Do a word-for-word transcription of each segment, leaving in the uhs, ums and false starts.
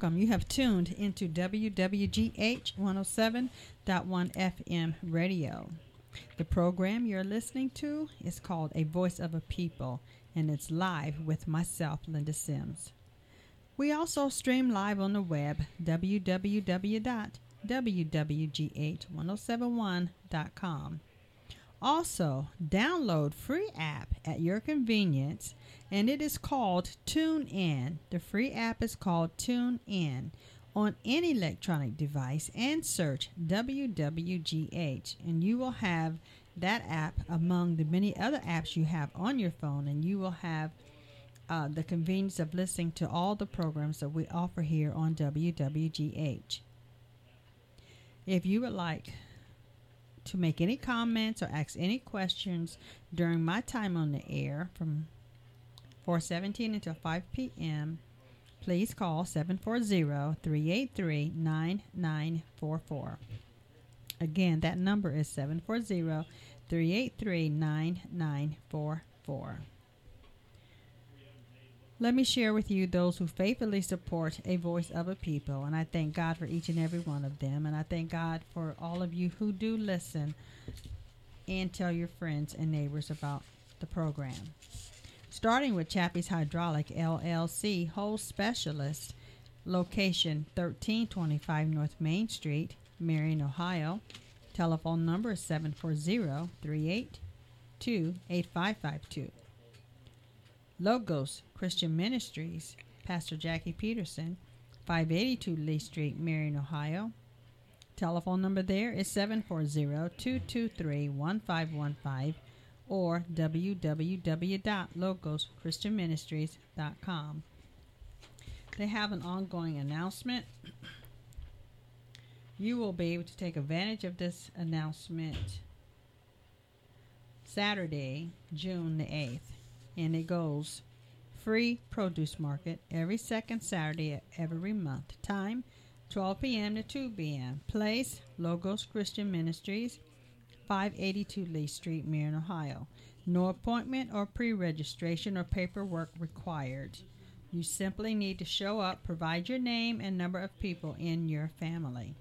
welcome. You have tuned into W W G H one oh seven point one F M radio. The program you're listening to is called A Voice of a People, and it's live with myself, Linda Sims. We also stream live on the web, w w w dot w w g h one oh seven one dot com. Also, download free app at your convenience, and it is called TuneIn. The free app is called TuneIn on any electronic device, and search W W G H, and you will have that app among the many other apps you have on your phone, and you will have uh, the convenience of listening to all the programs that we offer here on W W G H. If you would like to make any comments or ask any questions during my time on the air from four seventeen until five p.m., please call seven four zero, three eight three, nine nine four four. Again, that number is seven four zero, three eight three, nine nine four four. Let me share with you those who faithfully support A Voice of a People, and I thank God for each and every one of them, and I thank God for all of you who do listen and tell your friends and neighbors about the program. Starting with Chappie's Hydraulic L L C, Hose Specialist, location thirteen twenty-five North Main Street, Marion, Ohio. Telephone number is seven four zero, three eight two, eight five five two. Logos Christian Ministries, Pastor Jackie Peterson, five eighty-two Lee Street, Marion, Ohio. Telephone number there is seven four zero, two two three, one five one five or w w w dot logos christian ministries dot com. They have an ongoing announcement. You will be able to take advantage of this announcement Saturday, June the eighth. And it goes free produce market every second Saturday of every month. Time, twelve p.m. to two p.m. Place, Logos Christian Ministries, five eighty-two Lee Street, Marion, Ohio. No appointment or pre-registration or paperwork required. You simply need to show up, provide your name and number of people in your family.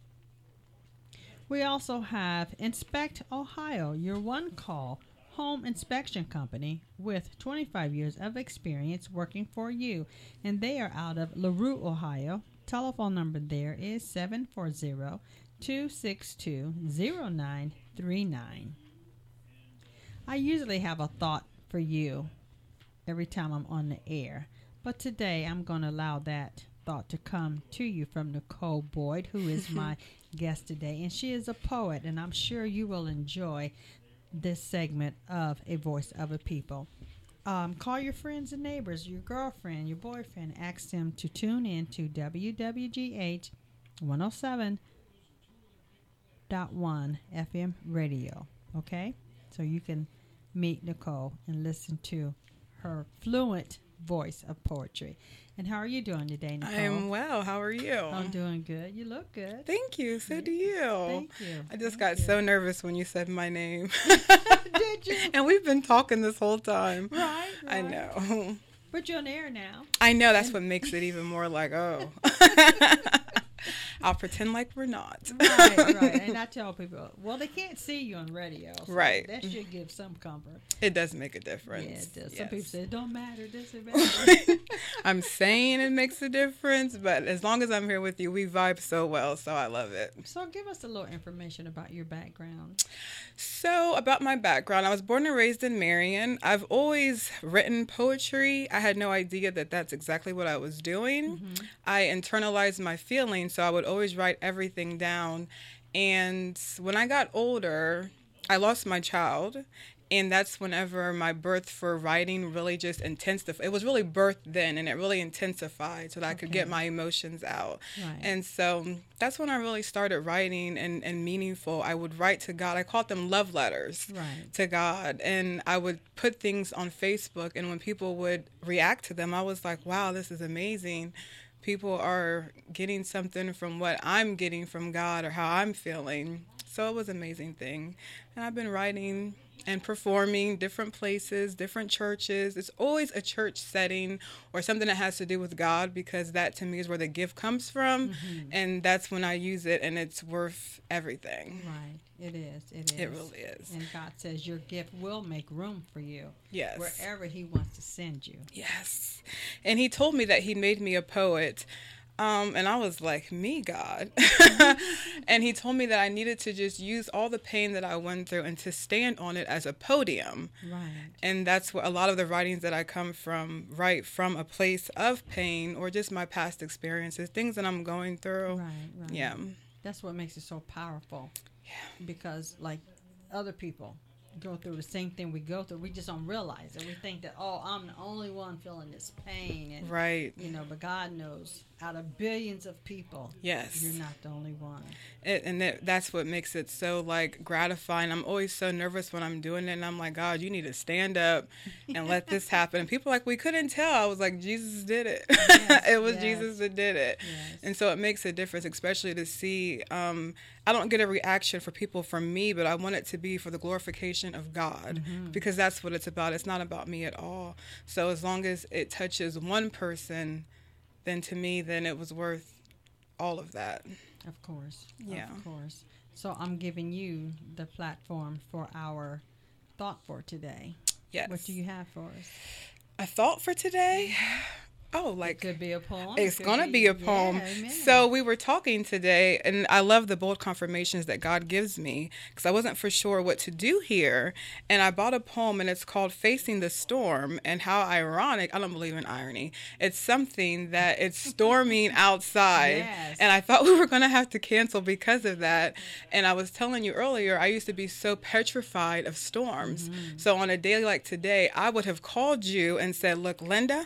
We also have Inspect Ohio, your one call home inspection company with twenty-five years of experience working for you, and they are out of LaRue, Ohio. Telephone number there is seven four zero, two six two, zero nine three nine. I usually have a thought for you every time I'm on the air, but today I'm going to allow that thought to come to you from Nicole Boyd, who is my guest today, and she is a poet, and I'm sure you will enjoy this segment of A Voice of a People. Um, call your friends and neighbors, your girlfriend, your boyfriend, ask them to tune in to W W G H one oh seven point one F M radio, okay? So you can meet Nicole and listen to her fluent voice of poetry. And how are you doing today, Nicole? I am well. How are you? I'm doing good. You look good. Thank you. So yeah. do you. Thank you. I just Thank got you. so nervous when you said my name. Did you? And we've been talking this whole time. Right, right. I know. But you're on air now. I know. That's what makes it even more like, oh. I'll pretend like we're not. Right, right. And I tell people, well, they can't see you on radio. So right. That should give some comfort. It does make a difference. Yeah, it does. Yes. Some people say, it don't matter. It doesn't matter. I'm saying it makes a difference, but as long as I'm here with you, we vibe so well, so I love it. So give us a little information about your background. So about my background, I was born and raised in Marion. I've always written poetry. I had no idea that that's exactly what I was doing. Mm-hmm. I internalized my feelings, so I would always write everything down. And when I got older, I lost my child. And that's whenever my birth for writing really just intensified. It was really birthed then, and it really intensified so that I could Okay. get my emotions out. Right. And so that's when I really started writing and, and meaningful. I would write to God. I called them love letters Right. to God. And I would put things on Facebook, and when people would react to them, I was like, wow, this is amazing. People are getting something from what I'm getting from God or how I'm feeling. So it was an amazing thing. And I've been writing and performing different places, different churches. It's always a church setting or something that has to do with God, because that to me is where the gift comes from. Mm-hmm. And that's when I use it, and it's worth everything. Right. It is. It is. It really is. And God says your gift will make room for you. Yes. Wherever he wants to send you. Yes. And he told me that he made me a poet. Um, and I was like, me, God. And he told me that I needed to just use all the pain that I went through and to stand on it as a podium. Right. And that's what a lot of the writings that I come from, write from a place of pain or just my past experiences, things that I'm going through. Right, right. Yeah. That's what makes it so powerful. Yeah. Because, like, other people go through the same thing we go through. We just don't realize it. We think that, oh, I'm the only one feeling this pain. And, right. You know, but God knows out of billions of people, yes, you're not the only one. It, and it, that's what makes it so, like, gratifying. I'm always so nervous when I'm doing it, and I'm like, God, you need to stand up and let this happen. And people are like, we couldn't tell. I was like, Jesus did it. Yes, it was yes. Jesus that did it. Yes. And so it makes a difference, especially to see, um, I don't get a reaction for people from me, but I want it to be for the glorification of God, mm-hmm. because that's what it's about. It's not about me at all. So as long as it touches one person, then to me, then it was worth all of that. Of course. Yeah. Of course. So I'm giving you the platform for our thought for today. Yes. What do you have for us? A thought for today? Oh, like, it could be a poem. It's it gonna be, be a poem. Yeah, so we were talking today, and I love the bold confirmations that God gives me, because I wasn't for sure what to do here, and I bought a poem, and it's called "Facing the Storm." And how ironic! I don't believe in irony. It's something that it's storming outside, yes. and I thought we were gonna have to cancel because of that. And I was telling you earlier, I used to be so petrified of storms. Mm-hmm. So on a day like today, I would have called you and said, "Look, Linda."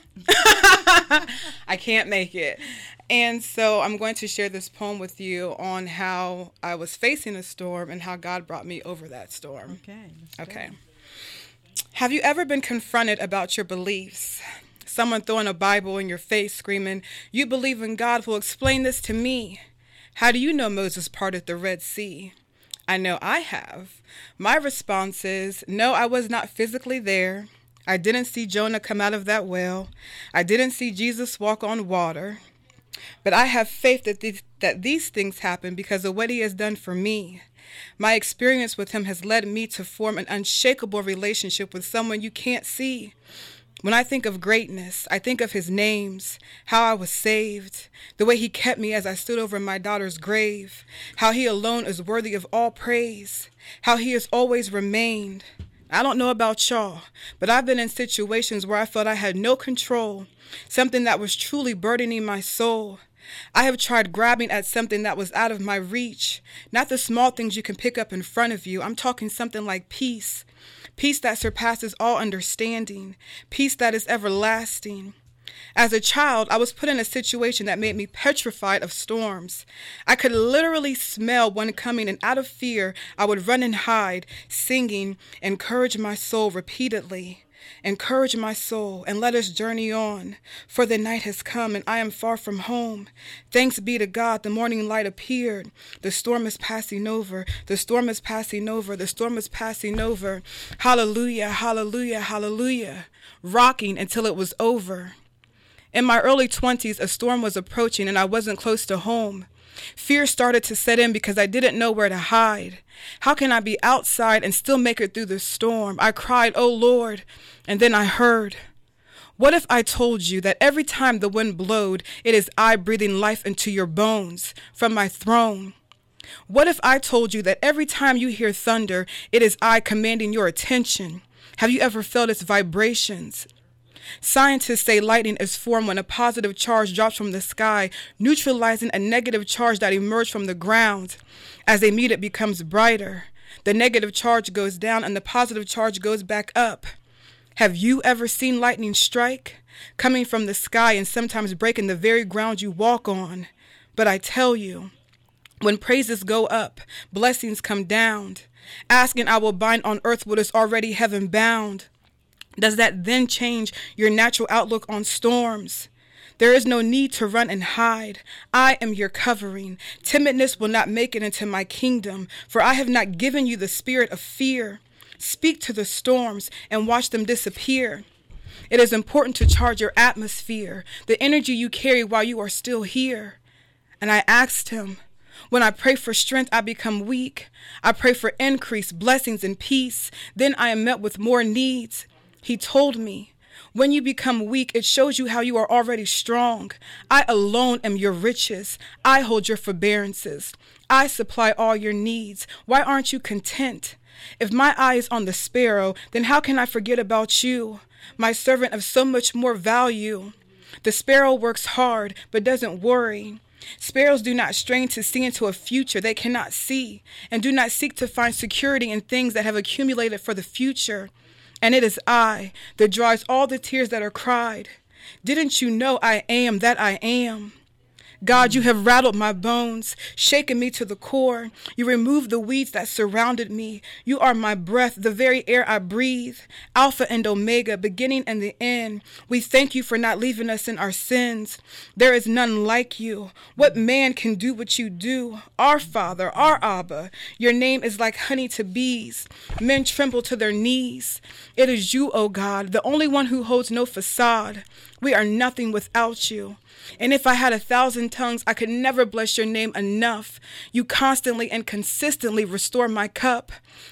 I can't make it. And so I'm going to share this poem with you on how I was facing a storm and how God brought me over that storm. Okay. Okay. Have you ever been confronted about your beliefs? Someone throwing a Bible in your face screaming, "You believe in God, well, explain this to me. How do you know Moses parted the Red Sea?" I know I have. My response is, no, I was not physically there. I didn't see Jonah come out of that well. I didn't see Jesus walk on water. But I have faith that these, that these things happen because of what he has done for me. My experience with him has led me to form an unshakable relationship with someone you can't see. When I think of greatness, I think of his names, how I was saved, the way he kept me as I stood over my daughter's grave, how he alone is worthy of all praise, how he has always remained. I don't know about y'all, but I've been in situations where I felt I had no control, something that was truly burdening my soul. I have tried grabbing at something that was out of my reach, not the small things you can pick up in front of you. I'm talking something like peace, peace that surpasses all understanding, peace that is everlasting. As a child, I was put in a situation that made me petrified of storms. I could literally smell one coming, and out of fear, I would run and hide, singing, "Encourage my soul" repeatedly. Encourage my soul, and let us journey on, for the night has come, and I am far from home. Thanks be to God, the morning light appeared. The storm is passing over, the storm is passing over, the storm is passing over. Hallelujah, hallelujah, hallelujah, rocking until it was over. In my early twenties, a storm was approaching and I wasn't close to home. Fear started to set in because I didn't know where to hide. How can I be outside and still make it through the storm? I cried, "Oh Lord," and then I heard. What if I told you that every time the wind blowed, it is I breathing life into your bones from my throne? What if I told you that every time you hear thunder, it is I commanding your attention? Have you ever felt its vibrations? Scientists say lightning is formed when a positive charge drops from the sky, neutralizing a negative charge that emerged from the ground. As they meet, it becomes brighter. The negative charge goes down and the positive charge goes back up. Have you ever seen lightning strike, coming from the sky and sometimes breaking the very ground you walk on? But I tell you, when praises go up, blessings come down. Asking, I will bind on earth what is already heaven bound. Does that then change your natural outlook on storms? There is no need to run and hide. I am your covering. Timidness will not make it into my kingdom, for I have not given you the spirit of fear, Speak to the storms and watch them disappear. It is important to charge your atmosphere, the energy you carry while you are still here. And I asked him, when I pray for strength, I become weak. I pray for increase, blessings, and peace. Then I am met with more needs. He told me, when you become weak, it shows you how you are already strong. I alone am your riches. I hold your forbearances. I supply all your needs. Why aren't you content? If my eye is on the sparrow, then how can I forget about you, my servant of so much more value? The sparrow works hard, but doesn't worry. Sparrows do not strain to see into a future they cannot see, and do not seek to find security in things that have accumulated for the future. And it is I that dries all the tears that are cried. Didn't you know I am that I am? God, you have rattled my bones, shaken me to the core. You removed the weeds that surrounded me. You are my breath, the very air I breathe, Alpha and Omega, beginning and the end. We thank you for not leaving us in our sins. There is none like you. What man can do what you do? Our Father, our Abba, your name is like honey to bees. Men tremble to their knees. It is you, O God, the only one who holds no facade. We are nothing without you. And if I had a thousand tongues, I could never bless your name enough. You constantly and consistently restore my cup.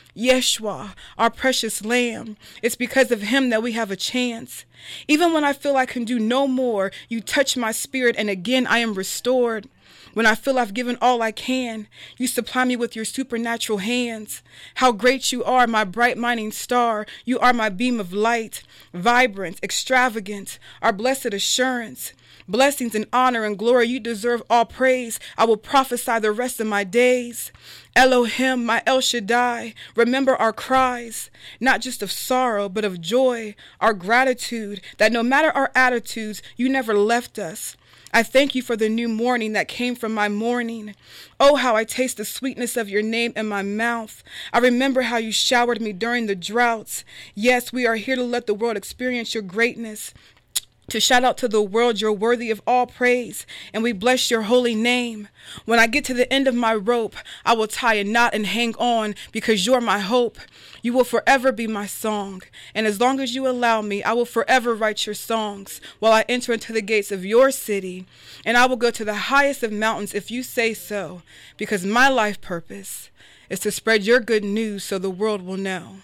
Yeshua, our precious Lamb, it's because of him that we have a chance. Even when I feel I can do no more, you touch my spirit and again I am restored. When I feel I've given all I can, you supply me with your supernatural hands. How great you are, my bright morning star. You are my beam of light, vibrant, extravagant, our blessed assurance. Blessings and honor and glory, you deserve all praise. I will prophesy the rest of my days. Elohim, my El Shaddai, remember our cries, not just of sorrow, but of joy, our gratitude, that no matter our attitudes, you never left us. I thank you for the new morning that came from my morning. Oh, how I taste the sweetness of your name in my mouth. I remember how you showered me during the droughts. Yes, we are here to let the world experience your greatness. To shout out to the world, you're worthy of all praise, and we bless your holy name. When I get to the end of my rope, I will tie a knot and hang on, because you're my hope. You will forever be my song, and as long as you allow me, I will forever write your songs while I enter into the gates of your city, and I will go to the highest of mountains if you say so, because my life purpose is to spread your good news so the world will know.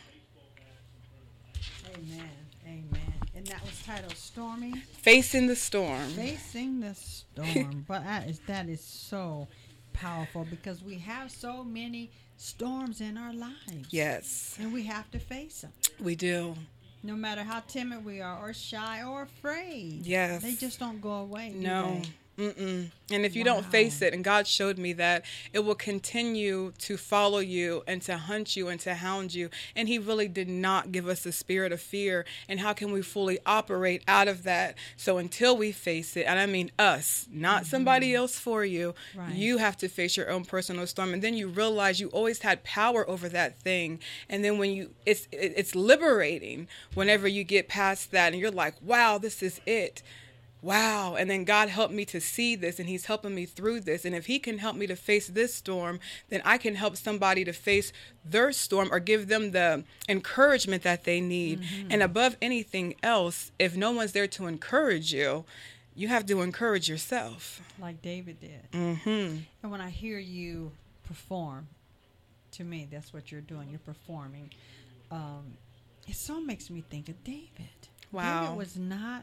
That was titled Stormy. Facing the Storm. Facing the Storm. But that is, that is so powerful because we have so many storms in our lives. Yes. And we have to face them. We do. No matter how timid we are or shy or afraid. Yes. They just don't go away. No. Mm-mm. And if you Wow. don't face it, and God showed me that, it will continue to follow you and to hunt you and to hound you. And he really did not give us the spirit of fear. And how can we fully operate out of that? So until we face it, and I mean us, not mm-hmm. somebody else for you, right. You have to face your own personal storm. And then you realize you always had power over that thing. And then when you, it's it's liberating whenever you get past that and you're like, wow, this is it. Wow. And then God helped me to see this, and he's helping me through this. And if he can help me to face this storm, then I can help somebody to face their storm or give them the encouragement that they need. Mm-hmm. And above anything else, if no one's there to encourage you, you have to encourage yourself. Like David did. Mm-hmm. And when I hear you perform, to me, that's what you're doing. You're performing. Um, it so makes me think of David. Wow. David was not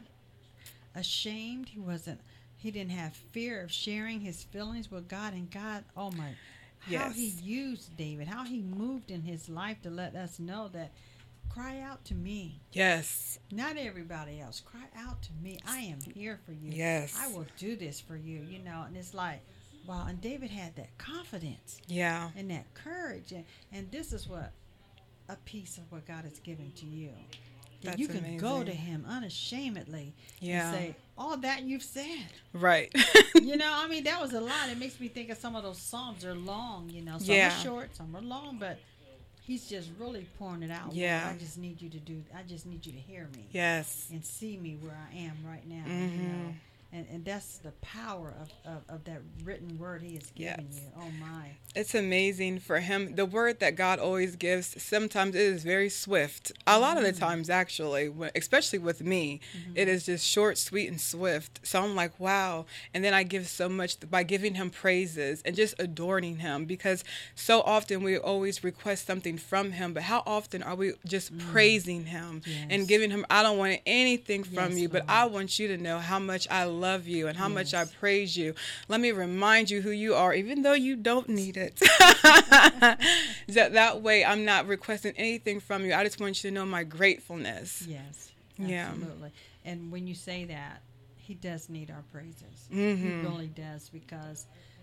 ashamed. He wasn't, he didn't have fear of sharing his feelings with God, and God, oh my, how yes. he used David, how he moved in his life to let us know that cry out to me. Yes. Not everybody else. Cry out to me. I am here for you. Yes. I will do this for you, you know, and it's like, wow. And David had that confidence. Yeah. And that courage. And, and this is what a piece of what God has given to you. That That's you can amazing. go to him unashamedly yeah. and say, all that you've said. Right. You know, I mean, that was a lot. It makes me think of some of those Psalms are long, you know. Some yeah. are short, some are long, but he's just really pouring it out. Yeah. Lord, I just need you to do, I just need you to hear me. Yes. And see me where I am right now. Mm-hmm. You know, And, and that's the power of, of, of that written word he has given Yes. you. Oh, my. It's amazing for him. The word that God always gives, sometimes it is very swift. A lot of the times, actually, when- especially with me, Mm-hmm. it is just short, sweet, and swift. So I'm like, wow. And then I give so much by giving him praises and just adoring him, because so often we always request something from him, but how often are we just Mm. praising him Yes. and giving him, I don't want anything from Yes, you, but Lord. I want you to know how much I love you and how much I Yes. praise you. Let me remind you who you are, even though you don't need it. that, that way I'm not requesting anything from you. I just want you to know my gratefulness. Yes, Yeah. absolutely. And when you say that, he does need our praises. Mhm. He really does, because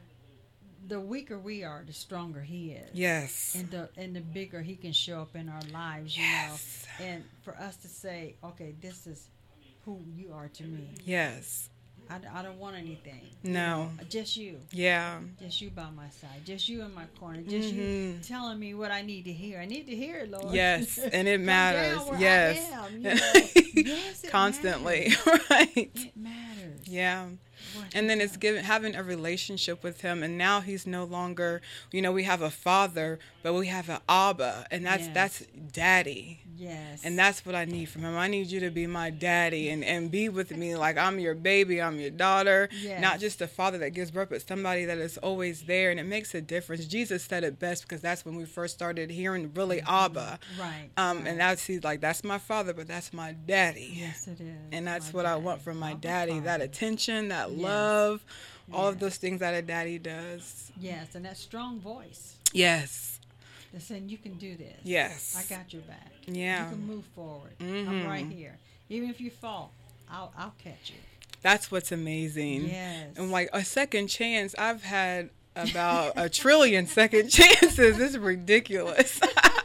the weaker we are, the stronger he is. Yes. And the and the bigger he can show up in our lives, you Yes. know. And for us to say, okay, this is who you are to me. Yes. I, I don't want anything. you No. know, just you. Yeah. Just you by my side. Just you in my corner. Just you Mhm. telling me what I need to hear. I need to hear it, Lord. Yes. And it Come matters. down where Yes. I am, you know. Yes, it Constantly. matters. Right. It matters. Yeah. What And he then it's does. given having a relationship with him, and now he's no longer, you know, we have a father, but we have an Abba, and that's Yes. that's daddy. Yes. And that's what I need from him. I need you to be my daddy and, and be with me like I'm your baby, I'm your daughter. Yes. Not just a father that gives birth, but somebody that is always there. And it makes a difference. Jesus said it best, because that's when we first started hearing really Abba. Right. Um, right. And that's, he's like, that's my father, but that's my daddy. Yes, it is. And that's My what I daddy. want from my Abba daddy, that Father. attention, that Yes. love, all of Yes. those things that a daddy does. Yes, and that strong voice. Yes. They're saying, you can do this. Yes. I got your back. Yeah. You can move forward. Mhm. I'm right here. Even if you fall, I'll I'll catch you. That's what's amazing. Yes. And like a second chance, I've had about a trillion second chances. This is ridiculous.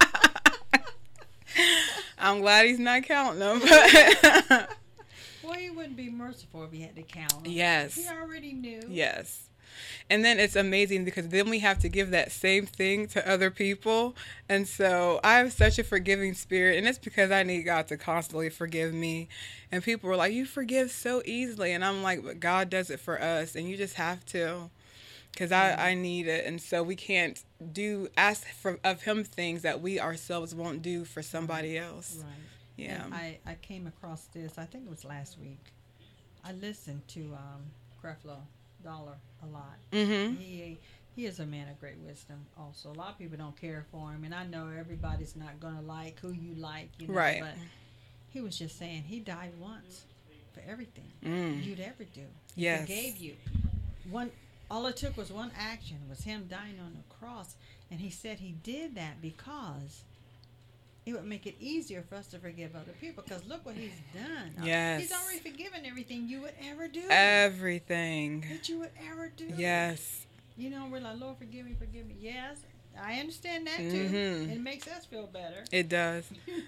I'm glad he's not counting them. But Well, he wouldn't be merciful if he had to count them. yes. He already knew. Yes. And then it's amazing, because then we have to give that same thing to other people. And so I have such a forgiving spirit, and it's because I need God to constantly forgive me. And people were like, you forgive so easily. And I'm like, but God does it for us, and you just have to, because I, I need it. And so we can't do, ask for, of him things that we ourselves won't do for somebody else. Right. Yeah. And I, I came across this, I think it was last week. I listened to um, Creflo Dollar a lot. Mm-hmm. He he is a man of great wisdom also. A lot of people don't care for him, and I know everybody's not going to like who you like, you know, Right. but he was just saying he died once for everything Mm. you'd ever do. He Yes. forgave you. One, all it took was one action, was him dying on the cross, and he said he did that because it would make it easier for us to forgive other people, because look what he's done. Uh, Yes. He's already forgiven everything you would ever do. Everything. that you would ever do. Yes. You know, we're like, Lord, forgive me, forgive me. Yes, I understand that too. Mhm. It makes us feel better. It does.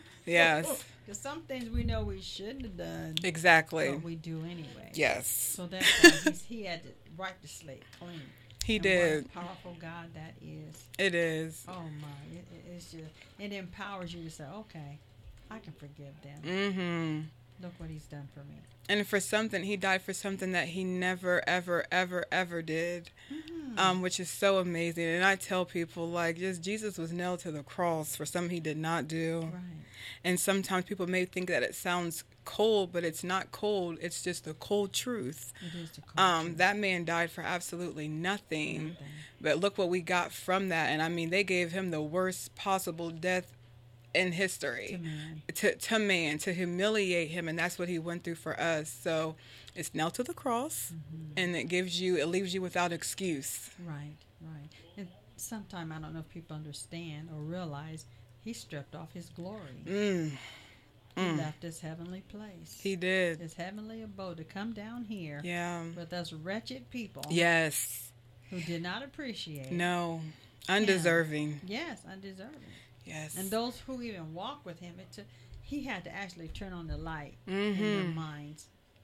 Yes. Because some things we know we shouldn't have done, Exactly. but we do anyway. Yes. So that's why he's, he had to wipe the slate clean. He And did. What a powerful God that is. It is. Oh my, it, it- it's just, it empowers you to say, okay, I can forgive them. Mm-hmm. Look what he's done for me. And for something, he died for something that he never, ever, ever, ever did, Mhm. um, which is so amazing. And I tell people, like, just Jesus was nailed to the cross for something he did not do. Right. And sometimes people may think that it sounds cold, but it's not cold. It's just the cold truth. It is the Um, culture. that man died for absolutely nothing. Nothing. But look what we got from that. And I mean, they gave him the worst possible death in history. To man. To, to man, to humiliate him. And that's what he went through for us. So it's nailed to the cross. Mhm. And it gives you, it leaves you without excuse. Right, right. And sometimes I don't know if people understand or realize he stripped off his glory. Mm, He mm. left his heavenly place. He did. His heavenly abode to come down here Yeah. with us wretched people Yes. who did not appreciate. No. Undeserving. Yes, undeserving. Yes. And those who even walk with him, it took, he had to actually turn on the light in their Mm-hmm. minds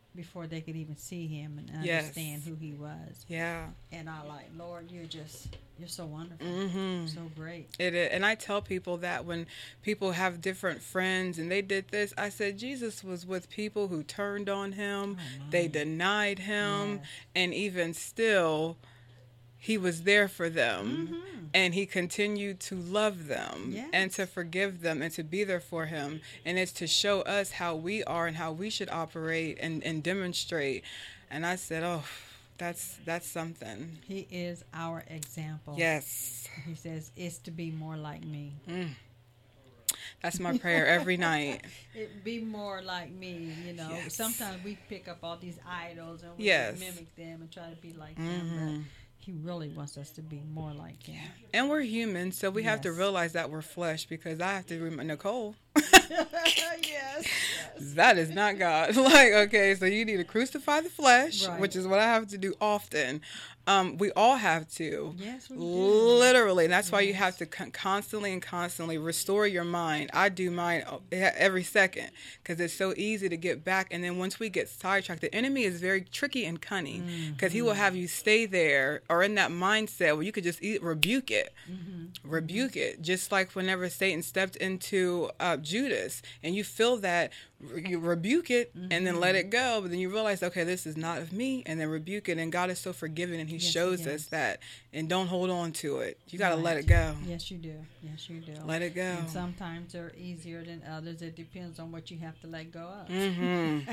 before they could even see him and Yes. understand who he was. Yeah. And I like, Lord, you're just, you're so wonderful, Mm-hmm. so great. It is. And I tell people that when people have different friends and they did this, I said Jesus was with people who turned on him, Oh, my. they denied him, Yes. and even still, he was there for them. Mhm. And he continued to love them Yes. and to forgive them and to be there for him. And it's to show us how we are and how we should operate and, and demonstrate. And I said, oh, that's that's something. He is our example. Yes. He says, it's to be more like me. Mm. That's my prayer every night. It be more like me, you know. Yes. Sometimes we pick up all these idols and we Yes. mimic them and try to be like Mhm. them, but he really wants us to be more like him. And we're human, so we have to Yes. realize that we're flesh, because I have to remember, Nicole, yes, yes. that is not God. Like, okay, so you need to crucify the flesh, Right. which is what I have to do often. Um, we all have to. Yes, we do. Literally. And that's why you Yes. have to con- constantly and constantly restore your mind. I do mine o- every second because it's so easy to get back. And then once we get sidetracked, the enemy is very tricky and cunning because he will have you stay there or in that mindset where you could just eat, rebuke it. Mm-hmm. Rebuke it. Just like whenever Satan stepped into uh, Judas and you feel that, you rebuke it and then let it go. But then you realize, okay, this is not of me, and then rebuke it. And God is so forgiving, and he Yes, he shows is. us that. And don't hold on to it. You got to let Right. it go. Yes, you do. Yes, you do. Let it go. And sometimes they're easier than others. It depends on what you have to let go of. Mm-hmm.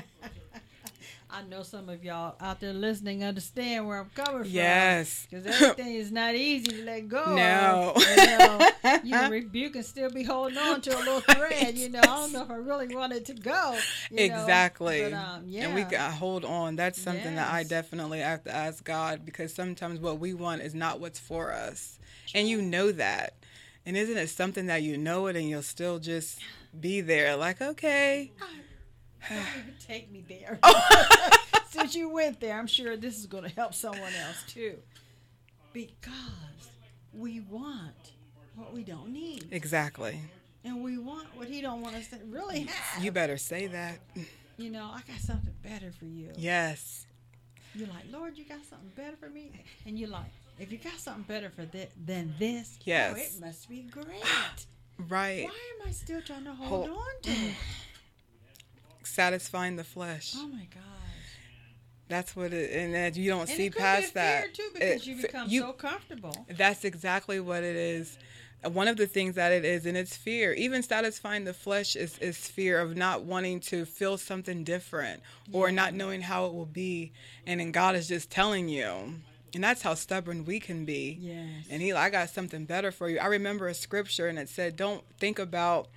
I know some of y'all out there listening understand where I'm coming from. Yes. Because everything is not easy to let go No. of. You know, you can rebuke and still be holding on to a little thread. You know, I don't know if I really want it to go. you know. Exactly. But, um, yeah. And we got hold on. That's something that I Yes. definitely have to ask God, because sometimes what we want is not what's for us. And you know that. And isn't it something that you know it and you'll still just be there like, okay. Don't even take me there. Oh. Since you went there, I'm sure this is going to help someone else too. Because we want what we don't need. Exactly. And we want what he don't want us to really have. You better say that. You know, I got something better for you. Yes. You're like, Lord, you got something better for me? And you're like, if you got something better for thi- than this, Yes. oh, it must be great. Right. Why am I still trying to hold Hold- on to it? Satisfying the flesh. Oh my gosh. That's what it, and that you don't And see it could past be a that. fear too, because It- you become you- so comfortable. That's exactly what it is. Uh, One of the things that it is, and it's fear. Even satisfying the flesh is, is fear of not wanting to feel something different or not knowing how it will be. And then God is just telling you. And that's how stubborn we can be. Yes. And he, I got something better for you. I remember a scripture and it said, don't think about,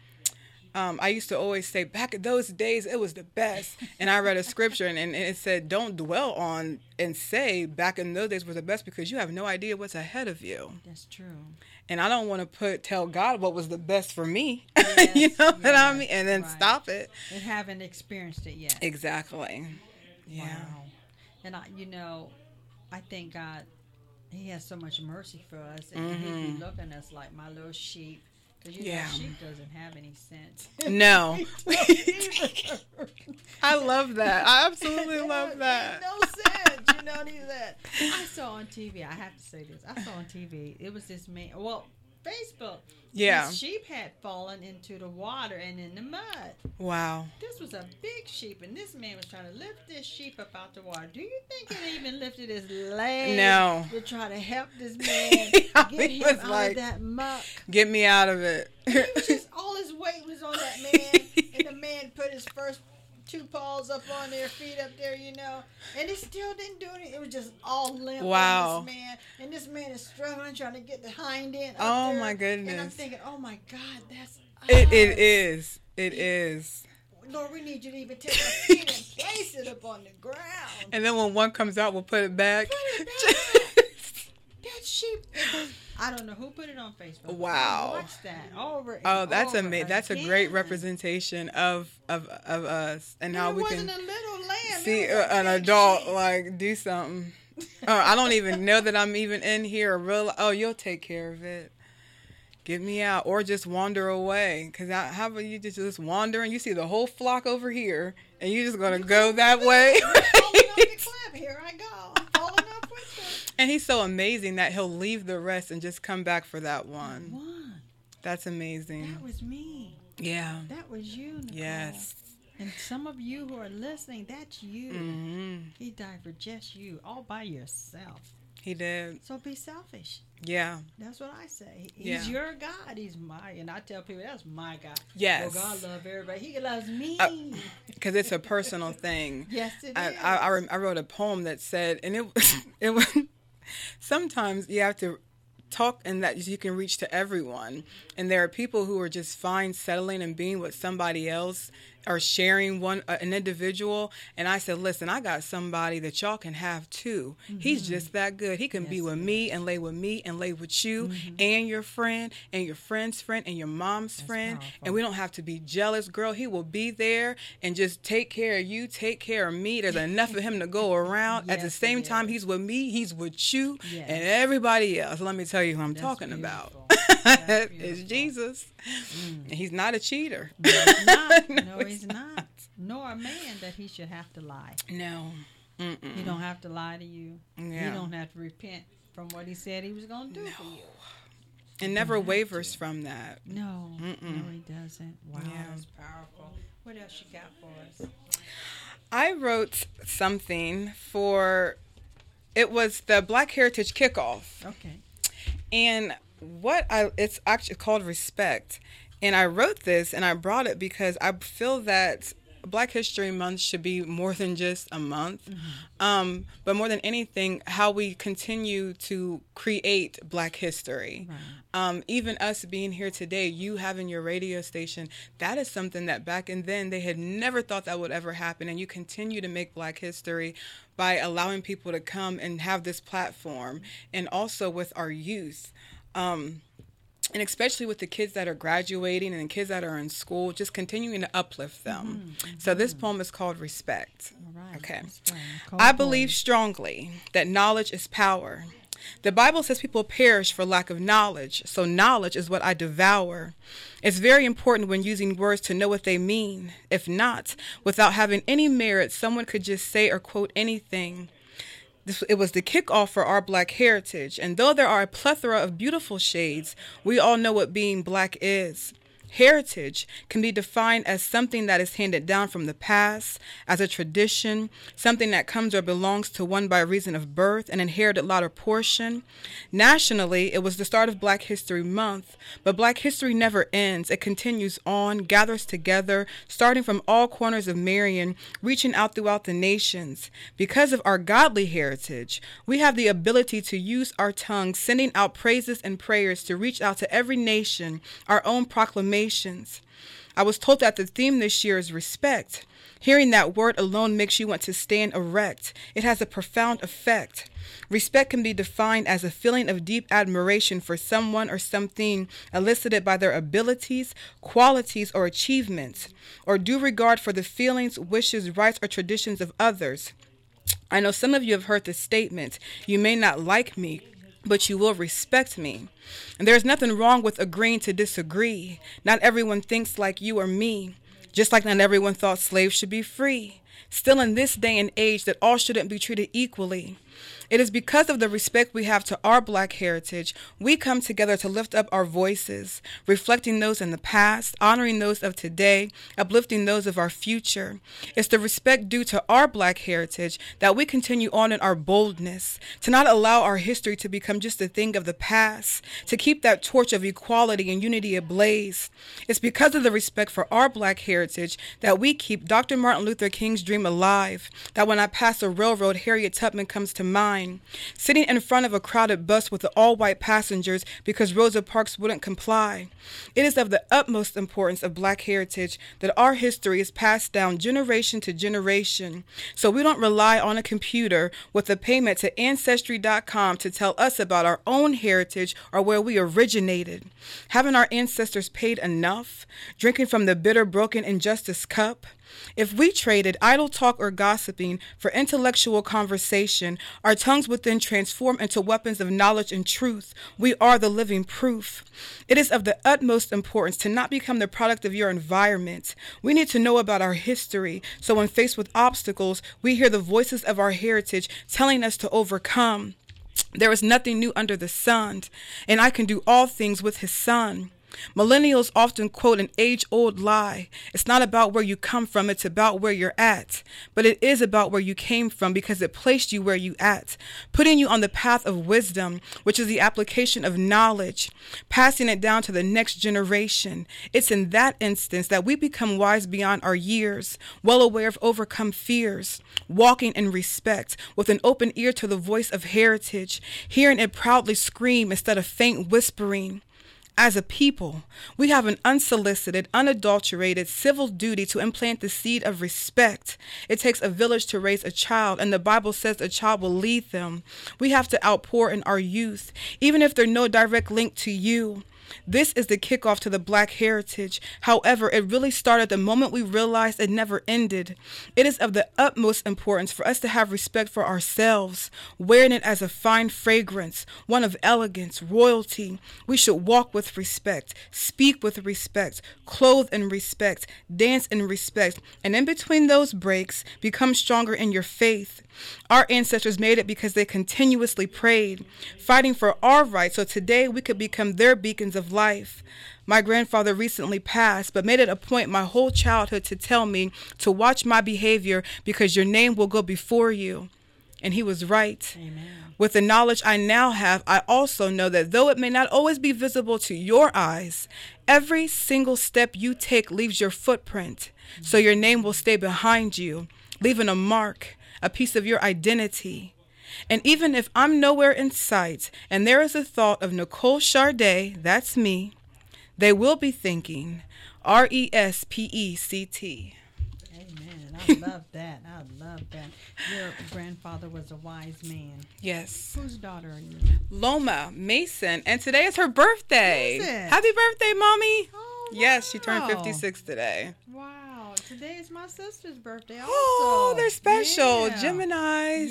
um, I used to always say, back in those days, it was the best. And I read a scripture and, and it said, don't dwell on and say back in those days was the best, because you have no idea what's ahead of you. That's true. And I don't want to put tell God what was the best for me. Yes, you know what I yes, mean? And then right. stop it. And haven't experienced it yet. Exactly. Yeah. Wow. And I, you know, I thank God, He has so much mercy for us, and He Mm-hmm. be looking at us like my little sheep, because you Yeah. know sheep doesn't have any sense. No. We don't either. I love that. I absolutely It love don't that. make no sense, you know. He said, I saw on T V. I have to say this. I saw on T V. It was this man. Well, Facebook. Yeah. This sheep had fallen into the water and in the mud. Wow. This was a big sheep, and this man was trying to lift this sheep up out the water. Do you think he even lifted his leg No. to try to help this man Yeah, get he him was out like- of that muck? Get me out of it. He was just, all his weight was on that man, and the man put his first two paws up on their feet up there, you know, and it still didn't do anything. It was just all limp Wow. on this man, and this man is struggling trying to get the hind end up Oh, there. my And I'm Goodness. thinking, oh my God, that's It, it us. is. It is. Lord, we need you to even take our feet and place it up on the ground. And then when one comes out, we'll put it back. Put it back. That sheep. I don't know who put it on Facebook. Wow. I watched that over. And Oh, that's over amazing. That's a great again. representation of of of us and how it we wasn't can a little lamb. see it was uh, a an big adult sheep. like do something. Oh, I don't even know that I'm even in here. Or real. Oh, you'll take care of it. Get me out, or just wander away. Because how about you just, just wander and you see the whole flock over here, and you're just going to go that way? Falling off the cliff. Here I go. I'm falling off with you. And he's so amazing that he'll leave the rest and just come back for that one. One. That's amazing. That was me. Yeah. That was you, Nicole. Yes. And some of you who are listening, that's you. Mm-hmm. He died for just you, all by yourself. He did. So be selfish. Yeah. That's what I say. He's Yeah. your God. He's my, and I tell people that's my God. Yes. Well, God loves everybody. He loves me. Because uh, it's a personal thing. Yes, it I, is. I, I, rem- I wrote a poem that said, and it it was sometimes you have to talk and that you can reach to everyone, and there are people who are just fine settling and being with somebody else or sharing one uh, an individual. And I said, listen, I got somebody that y'all can have too. Mm-hmm. He's just that good. He can yes, be with me and lay with me and lay with you mm-hmm. and your friend and your friend's friend and your mom's That's friend. Powerful. And we don't have to be jealous, girl. He will be there and just take care of you, take care of me. There's enough of him to go around. Yes, At the same time, he's with me, he's with you yes. and everybody else. Let me tell you who I'm That's talking beautiful. about. It's Jesus. Mm. He's not a cheater. No, he's not. No, no, he's not. not. Nor a man that he should have to lie. No. Mm-mm. He don't have to lie to you. Yeah. He don't have to repent from what he said he was going to do no. for you. And never wavers from that. No. Mm-mm. No, he doesn't. Wow, yeah. that's powerful. What else you got for us? I wrote something for, it was the Black Heritage Kickoff. Okay. And what I, it's actually called Respect. And I wrote this and I brought it because I feel that Black History Month should be more than just a month. Mm-hmm. Um, but more than anything, how we continue to create Black history. Right. Um, even us being here today, you having your radio station, that is something that back in then they had never thought that would ever happen. And you continue to make Black history by allowing people to come and have this platform. And also with our youth. Um, and especially with the kids that are graduating and the kids that are in school, just continuing to uplift them. Mm-hmm, mm-hmm. So this poem is called Respect. All right. Okay. I believe strongly that knowledge is power. The Bible says people perish for lack of knowledge, so knowledge is what I devour. It's very important when using words to know what they mean. If not, without having any merit, someone could just say or quote anything. This, it was the kickoff for our Black heritage, and though there are a plethora of beautiful shades, we all know what being Black is. Heritage can be defined as something that is handed down from the past, as a tradition, something that comes or belongs to one by reason of birth, an inherited lot or portion. Nationally, it was the start of Black History Month, but Black history never ends. It continues on, gathers together, starting from all corners of Marion, reaching out throughout the nations. Because of our godly heritage, we have the ability to use our tongue, sending out praises and prayers to reach out to every nation, our own proclamation. I was told that the theme this year is respect. Hearing that word alone makes you want to stand erect. It has a profound effect. Respect can be defined as a feeling of deep admiration for someone or something elicited by their abilities, qualities, or achievements, or due regard for the feelings, wishes, rights, or traditions of others. I know some of you have heard the statement, "You may not like me, but you will respect me." And there's nothing wrong with agreeing to disagree. Not everyone thinks like you or me, just like not everyone thought slaves should be free. Still in this day and age that all shouldn't be treated equally. It is because of the respect we have to our Black heritage, we come together to lift up our voices, reflecting those in the past, honoring those of today, uplifting those of our future. It's the respect due to our Black heritage that we continue on in our boldness, to not allow our history to become just a thing of the past, to keep that torch of equality and unity ablaze. It's because of the respect for our Black heritage that we keep Doctor Martin Luther King's dream alive, that when I pass a railroad, Harriet Tubman comes to mind. Sitting in front of a crowded bus with the all-white passengers because Rosa Parks wouldn't comply. It is of the utmost importance of Black heritage that our history is passed down generation to generation, so we don't rely on a computer with a payment to Ancestry dot com to tell us about our own heritage or where we originated. Haven't our ancestors paid enough? Drinking from the bitter, broken injustice cup? If we traded idle talk or gossiping for intellectual conversation, our tongues would then transform into weapons of knowledge and truth. We are the living proof. It is of the utmost importance to not become the product of your environment. We need to know about our history, so when faced with obstacles, we hear the voices of our heritage telling us to overcome. There is nothing new under the sun, and I can do all things with his son. Millennials often quote an age-old lie. It's not about where you come from, it's about where you're at. But it is about where you came from because it placed you where you at, putting you on the path of wisdom, which is the application of knowledge, passing it down to the next generation. It's in that instance that we become wise beyond our years, well aware of overcome fears, walking in respect, with an open ear to the voice of heritage, hearing it proudly scream instead of faint whispering. As a people, we have an unsolicited, unadulterated civil duty to implant the seed of respect. It takes a village to raise a child, and the Bible says a child will lead them. We have to outpour in our youth, even if there's no direct link to you. This is the kickoff to the Black heritage. However, it really started the moment we realized it never ended. It is of the utmost importance for us to have respect for ourselves, wearing it as a fine fragrance, one of elegance, royalty. We should walk with respect, speak with respect, clothe in respect, dance in respect, and in between those breaks, become stronger in your faith. Our ancestors made it because they continuously prayed, fighting for our rights so today we could become their beacons of life. My grandfather recently passed, but made it a point my whole childhood to tell me to watch my behavior because your name will go before you. And he was right. Amen. With the knowledge I now have, I also know that though it may not always be visible to your eyes, every single step you take leaves your footprint, so your name will stay behind you, leaving a mark, a piece of your identity. And even if I'm nowhere in sight and there is a thought of Nicole Charday, that's me, they will be thinking R E S P E C T. Amen. I love that. I love that. Your grandfather was a wise man. Yes. Whose daughter are you? Loma Mason. And today is her birthday. Is it? Happy birthday, Mommy. Oh, Yes, she turned wow. fifty-six today. Wow. Today is my sister's birthday also. Oh, they're special. Yeah. Geminis.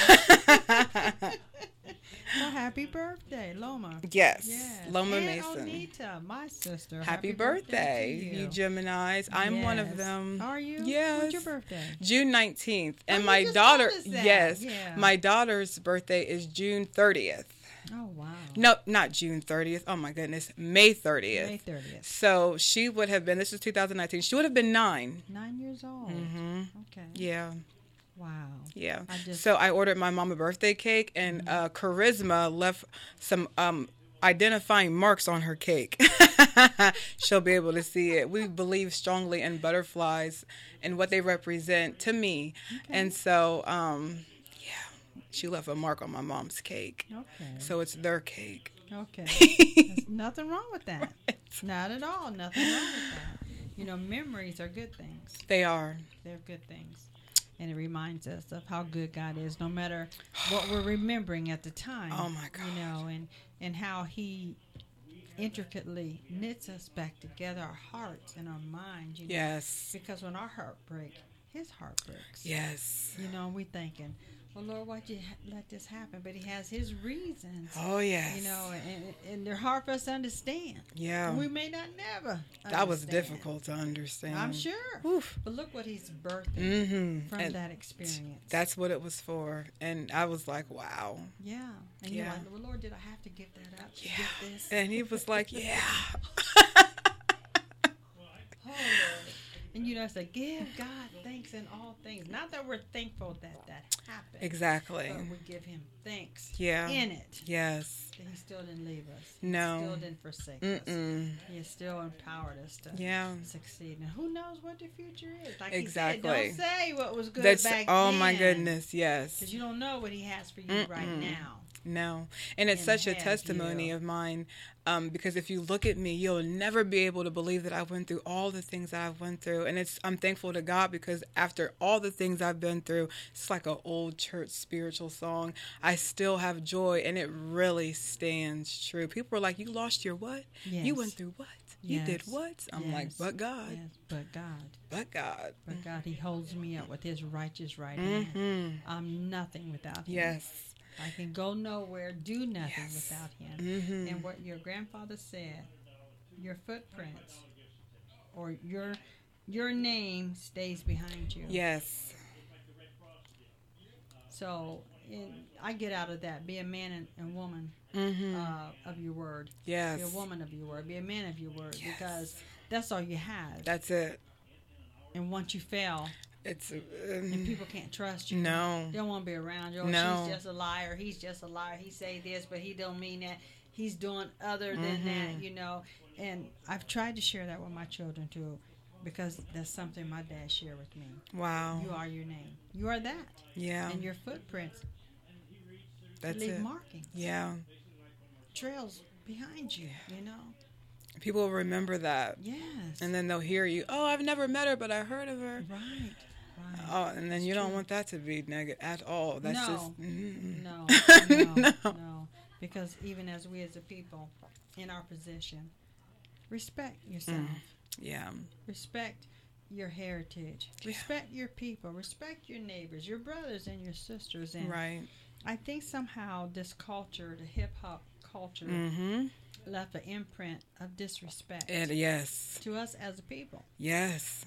Yes. Well, happy birthday, Loma. Yes. Yes. Loma and Mason. Onita, my sister. Happy, Happy birthday, to you. you. Geminis. I'm one of Yes. them. Are you? Yes. When's your birthday? June nineteenth. And Oh, you my just daughter, told us that. yes, Yeah. my daughter's birthday is June thirtieth. Oh, wow. No, not June thirtieth. Oh, my goodness. May thirtieth. May thirtieth. So she would have been, this is two thousand nineteen, she would have been nine. Nine years old. Mm-hmm. Okay. Yeah. Wow. Yeah. I just- So I ordered my mom a birthday cake, and uh, Charisma left some um, identifying marks on her cake. She'll be able to see it. We believe strongly in butterflies and what they represent to me. Okay. And so, um, yeah, she left a mark on my mom's cake. Okay. So it's their cake. Okay. There's nothing wrong with that. Right. Not at all. Nothing wrong with that. You know, memories are good things. They are. They're good things. And it reminds us of how good God is, no matter what we're remembering at the time. Oh, my God. You know, and, and how He intricately knits us back together, our hearts and our minds. You know? Yes. Because when our heart breaks, His heart breaks. Yes. You know, we thinking, well, Lord, why'd you ha- let this happen? But He has His reasons. Oh, yes. You know, and, and they're hard for us to understand. Yeah. And we may not never That was understand. difficult to understand. I'm sure. Oof. But look what He's birthing Mm-hmm. from And that experience. that's what it was for. And I was like, wow. Yeah. And you're Yeah. like, well, Lord, did I have to give that up to Yeah. get this? And he was like, yeah. Oh, Lord. And you know, it's like, give God thanks in all things. Not that we're thankful that that happened. Exactly. But we give Him thanks Yeah. in it. Yes. That He still didn't leave us. No. He still didn't forsake us. Mm-mm. He has still empowered us to Yeah. succeed. And who knows what the future is? Like Exactly. He said, don't say what was good That's, back oh then. my goodness, yes. Because you don't know what He has for you right Mm-mm. now. No. And it's And such a have testimony you. of mine, um, because if you look at me, you'll never be able to believe that I went through all the things that I've went through. And it's I'm thankful to God because after all the things I've been through, it's like an old church spiritual song. I still have joy, and it really stands true. People are like, you lost your what? You Yes. went through what? You Yes. did what? I'm Yes. like, but God. Yes, but God. But God. But God, He holds me up with His righteous right hand. Mm-hmm. I'm nothing without Him. Yes. I can go nowhere, do nothing Yes. without Him. Mm-hmm. And what your grandfather said, your footprints or your your name stays behind you. Yes. So in, I get out of that. Be a man and, and woman Mm-hmm. uh, of your word. Yes. Be a woman of your word. Be a man of your word. Yes. Because that's all you have. That's it. And once you fail, It's. Uh, and people can't trust you. no. They don't want to be around you. Oh, No. she's just a liar. He's just a liar. He say this, but he don't mean that. He's doing other than Mm-hmm. that, you know. And I've tried to share that with my children too, because that's something my dad shared with me. Wow. You are your name. You are that. Yeah. And your footprints That's leave it. markings, Yeah. trails behind you, you know. People will remember that. Yes. And then they'll hear you. Oh, I've never met her, but I heard of her. Right. Right. Oh, and then It's you don't true. want that to be negative at all. That's No. just. Mm-mm. No, no, No. no. Because even as we as a people in our position, respect yourself. Mm. Yeah. Respect your heritage. Yeah. Respect your people. Respect your neighbors, your brothers and your sisters. And Right. I think somehow this culture, the hip hop culture, Mm-hmm. left an imprint of disrespect And yes. to us as a people. Yes.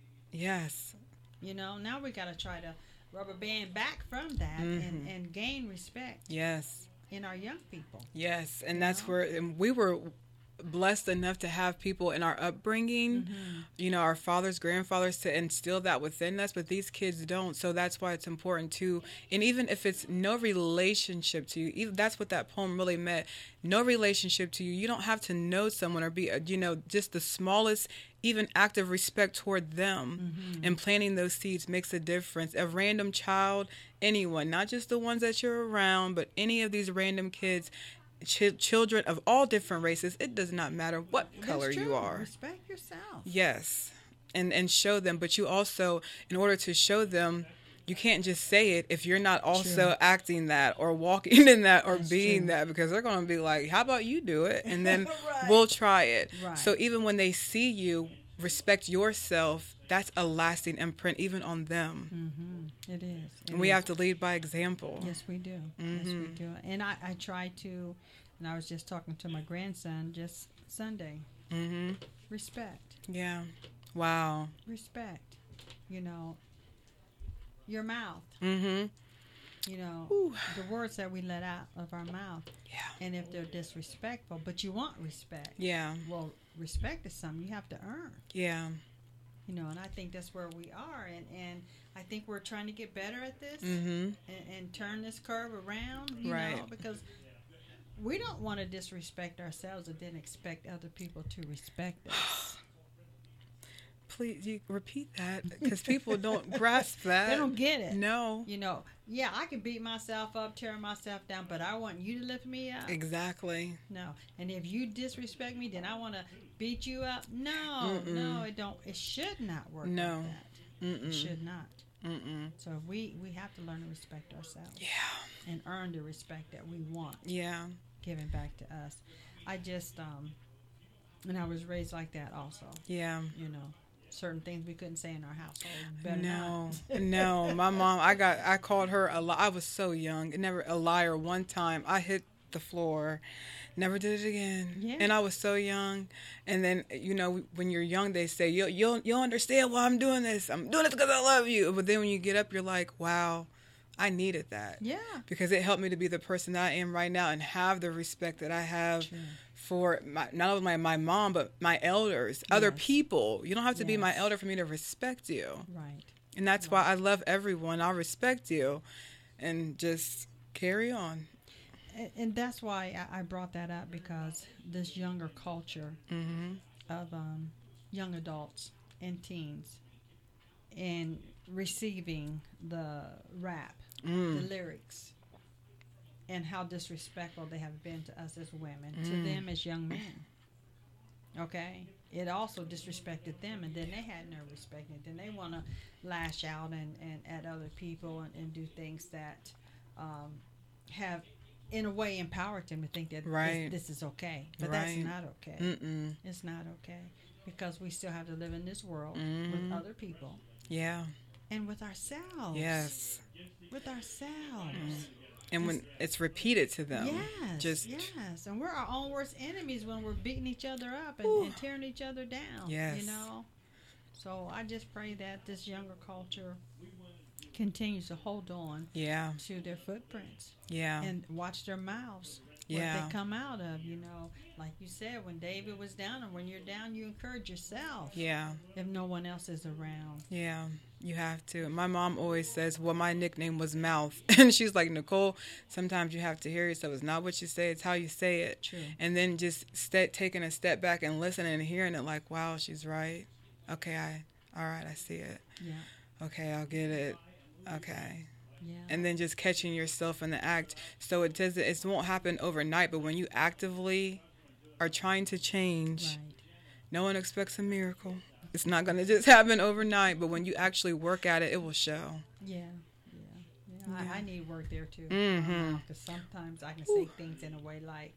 Yes. You know, now we got to try to rubber band back from that and, Mhm. and gain respect Yes. in our young people. Yes. And that's know? where and we were blessed enough to have people in our upbringing, Mm-hmm. you know, our fathers, grandfathers, to instill that within us, but these kids don't. So that's why it's important too. And even if it's no relationship to you, even that's what that poem really meant. No relationship to you. You don't have to know someone or be, you know, just the smallest, even act of respect toward them. Mm-hmm. And planting those seeds makes a difference. A random child, anyone, not just the ones that you're around, but any of these random kids, ch- children of all different races, it does not matter what color That's you true. are. Respect yourself. Yes. And and show them, but you also, in order to show them, you can't just say it if you're not also True. acting that or walking in that or That's being true. that, because they're going to be like, how about you do it? And then Right. we'll try it. Right. So even when they see you respect yourself, that's a lasting imprint even on them. Mm-hmm. It is. It And we is. have to lead by example. Yes, we do. Yes, we do. And I, I try to, and I was just talking to my grandson just Sunday. Mm-hmm. Respect. Yeah. Wow. Respect. You know, your mouth. Mm-hmm. You know, Ooh. the words that we let out of our mouth. Yeah. And if they're disrespectful, but you want respect. Yeah. Well, respect is something you have to earn. Yeah. You know, and I think that's where we are. And, and I think we're trying to get better at this Mm-hmm. and, and turn this curve around, you Right. know, because we don't want to disrespect ourselves and then expect other people to respect us. Please, you repeat that, because people don't grasp that. They don't get it. No. You know, yeah, I can beat myself up, tear myself down, but I want you to lift me up. Exactly. No. And if you disrespect me, then I want to beat you up. No, Mm-mm. no, it don't. It should not work No. like that. Mm-mm. It should not. Mm-mm. So we we have to learn to respect ourselves Yeah. and earn the respect that we want Yeah. given back to us. I just um, and I was raised like that also. Yeah. You know, certain things we couldn't say in our household. Better No, not. no. My mom, I got, I called her a li- I was so young. Never a liar. One time, I hit the floor. Never did it again. Yeah. And I was so young. And then, you know, when you're young, they say, you'll, you'll, you'll understand why I'm doing this. I'm doing this because I love you. But then when you get up, you're like, wow, I needed that. Yeah. Because it helped me to be the person that I am right now and have the respect that I have True. for my, not only my, my mom, but my elders, other Yes. people. You don't have to be my Yes. elder for me to respect you. Right. And that's why I love everyone. I respect you. And just carry on. And, and that's why I, I brought that up, because this younger culture Mm-hmm. of um, young adults and teens and receiving the rap, Mm. the lyrics, and how disrespectful they have been to us as women, to Mm. them as young men. Okay? It also disrespected them, and then they had no respect. And then they want to lash out and, and at other people and, and do things that um, have in a way empowered them to think that right. this, this is okay. But right. that's not okay. Mm-mm. It's not okay. Because we still have to live in this world mm-hmm. with other people. Yeah. And with ourselves. Yes. With ourselves. Mm. And when it's repeated to them. Yes. Just yes. And we're our own worst enemies when we're beating each other up and, and tearing each other down. Yes. You know? So I just pray that this younger culture continues to hold on yeah. to their footprints. Yeah. And watch their mouths. Yeah. What they come out of, you know. Like you said, when David was down, and when you're down, you encourage yourself. Yeah. If no one else is around. Yeah. You have to. My mom always says, well, my nickname was Mouth. And she's like, Nicole, sometimes you have to hear yourself. It's not what you say, it's how you say it. True. And then just st- taking a step back and listening and hearing it like, wow, she's right. Okay, I, all right, I see it. Yeah. Okay, I'll get it. Okay. Yeah. And then just catching yourself in the act. So it doesn't, it won't happen overnight, but when you actively are trying to change, Right. no one expects a miracle. It's not going to just happen overnight, but when you actually work at it, it will show. Yeah, yeah, yeah. Yeah. I, I need work there too. Mm-hmm. Because sometimes I can say Ooh. things in a way like,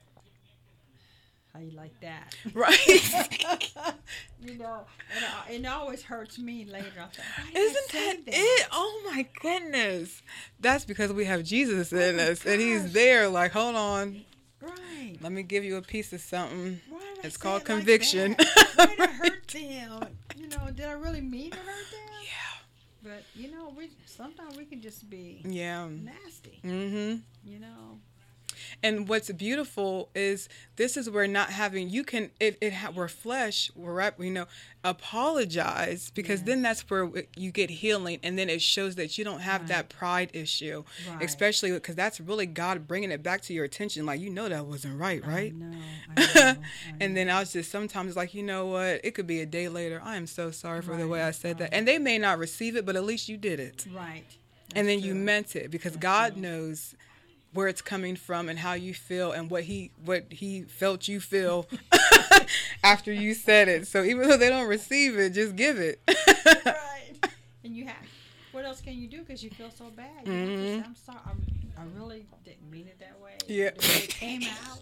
how you like that? Right. You know, and it, and it always hurts me later. I'm like, why did Isn't I say that, that it? Oh my goodness. That's because we have Jesus in oh us and he's there like, hold on. Right. Let me give you a piece of something. Why did It's I called say it conviction. Like that? Why did I hurt them? You know, did I really mean to hurt them? Yeah. But, you know, we sometimes we can just be yeah. nasty. Mm-hmm. You know. And what's beautiful is this is where not having, you can, if it, it we're flesh, we're, you know, apologize because yes. then that's where you get healing. And then it shows that you don't have right. that pride issue, right. especially because that's really God bringing it back to your attention. Like, you know, that wasn't right, right? I know, I know, I know. And then I was just sometimes like, you know what? It could be a day later. I am so sorry for right. the way I said right. that. And they may not receive it, but at least you did it. Right. That's and then true. you meant it because that's God true. knows where it's coming from and how you feel and what he what he felt you feel after you said it. So even though they don't receive it, just give it. Right. And you have. What else can you do? Because you feel so bad. You Mm-hmm. just, I'm sorry. I'm, I really didn't mean it that way. Yeah. The way it came out.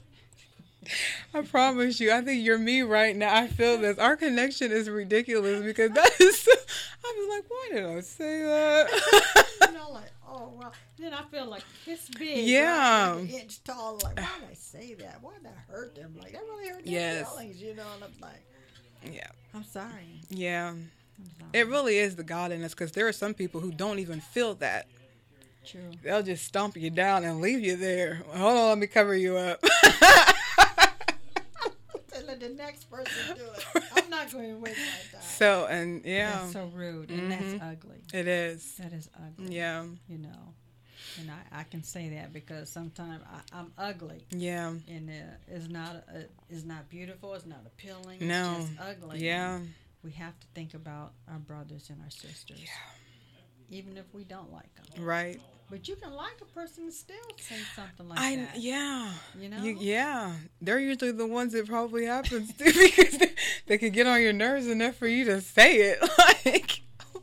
I promise you, I think you're me right now. I feel this. Our connection is ridiculous because that is so, I was like, why did I say that? You know, like, oh, well. Then I feel like this big. Yeah. Right? Like an inch tall. Like, why did I say that? Why did I hurt them? Like, that really hurt their Yes. feelings, you know? And I'm like, Yeah. I'm sorry. Yeah. I'm sorry. It really is the God in us because there are some people who don't even feel that. True. They'll just stomp you down and leave you there. Hold on, let me cover you up. Let the next person do it. I'm not going to waste my time. So, and yeah. That's so rude, and Mhm. that's ugly. It is. That is ugly. Yeah. You know, and I, I can say that because sometimes I, I'm ugly, Yeah. and uh, it's not uh, it's not beautiful. It's not appealing. No. It's just ugly. Yeah. We have to think about our brothers and our sisters, Yeah. even if we don't like them. Right. But you can like a person and still say something like I that. yeah. You know. You, yeah. They're usually the ones it probably happens to because they, they can get on your nerves enough for you to say it. Like. Oh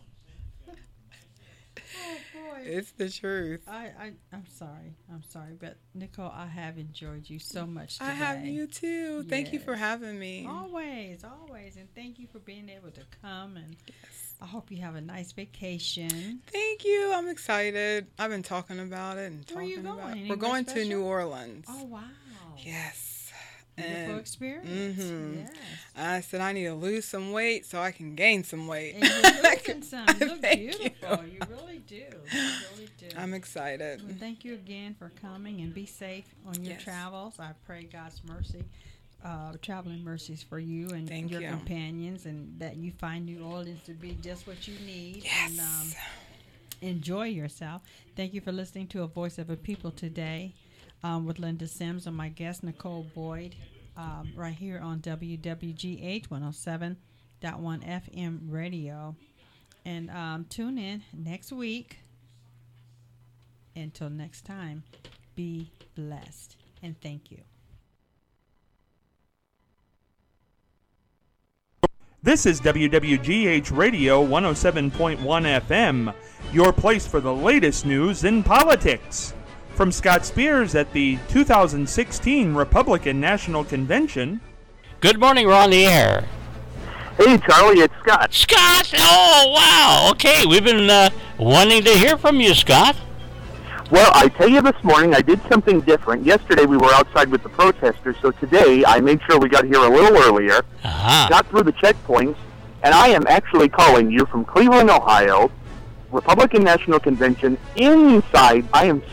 boy. It's the truth. I, I, I'm sorry. I'm sorry. But, Nicole, I have enjoyed you so much today. I have you too. Thank you for Yes. having me. Always, always. And thank you for being able to come. And I hope you have a nice vacation. Thank you. I'm excited. I've been talking about it and Where are talking you about going? it. Anywhere We're going to special? New Orleans. Oh, wow. Yes. Beautiful And experience. mhm. Yes. I said I need to lose some weight so I can gain some weight. And you're looking some. You look Thank beautiful. you. You really do. You really do. I'm excited. Well, thank you again for coming, and be safe on your Yes. travels. I pray God's mercy, uh, traveling mercies for you and Thank your you. companions, and that you find New Orleans to be just what you need. Yes. And um, enjoy yourself. Thank you for listening to A Voice of a People today um, with Linda Sims and my guest, Nicole Boyd, um, right here on W W G H one oh seven point one F M radio. And um, tune in next week. Until next time, be blessed. And thank you. This is W W G H Radio one oh seven point one F M, your place for the latest news in politics. From Scott Spears at the two thousand sixteen Republican National Convention. Good morning, we're on the air. Hey, Charlie, it's Scott. Scott! Oh, wow. Okay, we've been uh, wanting to hear from you, Scott. Well, I tell you this morning, I did something different. Yesterday we were outside with the protesters, so today I made sure we got here a little earlier, Uh-huh. got through the checkpoints, and I am actually calling you from Cleveland, Ohio, Republican National Convention inside. I am